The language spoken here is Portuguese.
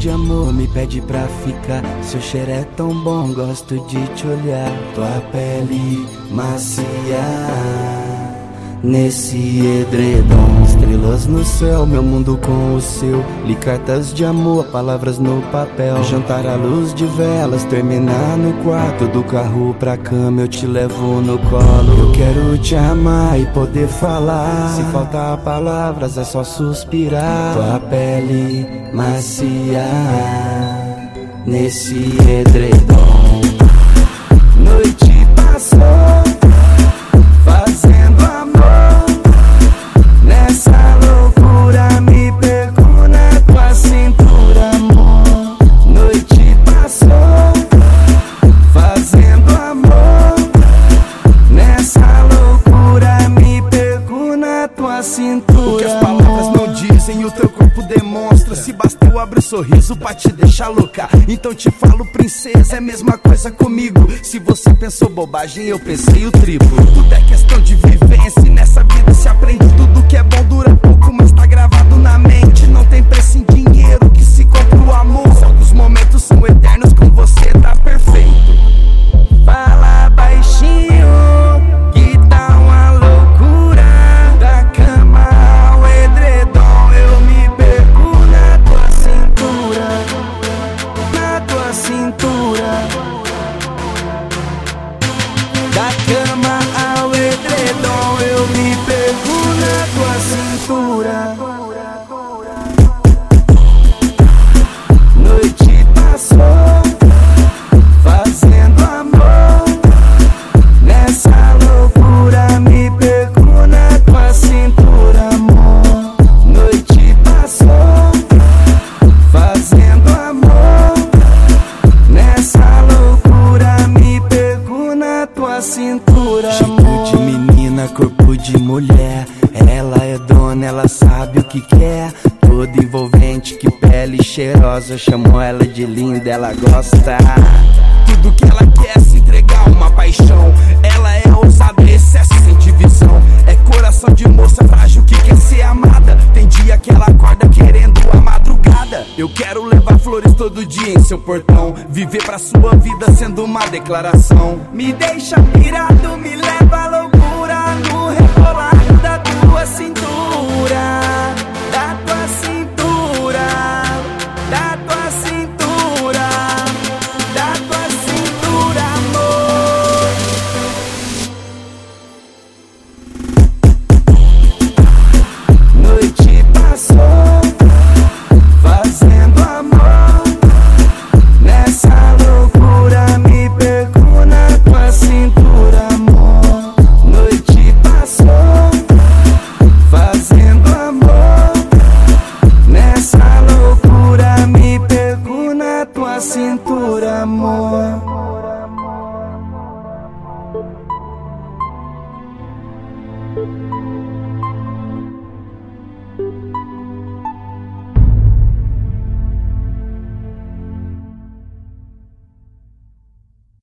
de amor, me pede pra ficar. Seu cheiro é tão bom, gosto de te olhar. Tua pele macia nesse edredom, estrelas no céu, meu mundo com o seu. Li cartas de amor, palavras no papel. Jantar à luz de velas, terminar no quarto. Do carro pra cama eu te levo no colo. Eu quero te amar e poder falar. Se faltar palavras é só suspirar. Tua pele macia nesse edredom. Noite passou fazendo amor, nessa loucura me perco na tua cintura, amor. Noite passou fazendo amor, nessa loucura me perco na tua cintura. O que as palavras não dizem, o teu corpo demonstra. Se basta eu abrir o sorriso pra te deixar louca, então te falo, princesa, é a mesma coisa comigo. Se você pensou bobagem, eu pensei o triplo. Tudo é questão de vivência e nessa vida se aprende. Tudo que é bom dura pouco, mas tá gravado na mente. Não tem preço em dinheiro que se compra o amor. Só que os momentos são eternos, com você tá perfeito. Fala baixinho, que tá uma loucura. Da cama ao edredom, eu me perco na tua cintura. Na tua cintura. Da cama ao edredom, eu me perco na tua cintura. Noite passou fazendo amor, nessa loucura me perco na tua cintura, amor. Noite passou fazendo amor, nessa loucura me perco na tua cintura, amor. Jeito de menina, corpo de mulher, ela é dona, ela sabe o que quer. Toda envolvente, que pele cheirosa, eu chamo ela de linda, ela gosta. Tudo que ela quer é se entregar, uma paixão. Ela é ousada, excesso sem divisão. É coração de moça frágil que quer ser amada. Tem dia que ela acorda querendo a madrugada. Eu quero levar flores todo dia em seu portão, viver pra sua vida sendo uma declaração. Me deixa pirado, me leva à loucura, no rebolar da tua cintura. Da tua cintura. Da tua cintura. Da tua cintura, amor. Noite passou fazendo amor, nessa loucura me perco na tua cintura, amor. Noite passou fazendo amor, nessa loucura me perco na tua cintura, amor.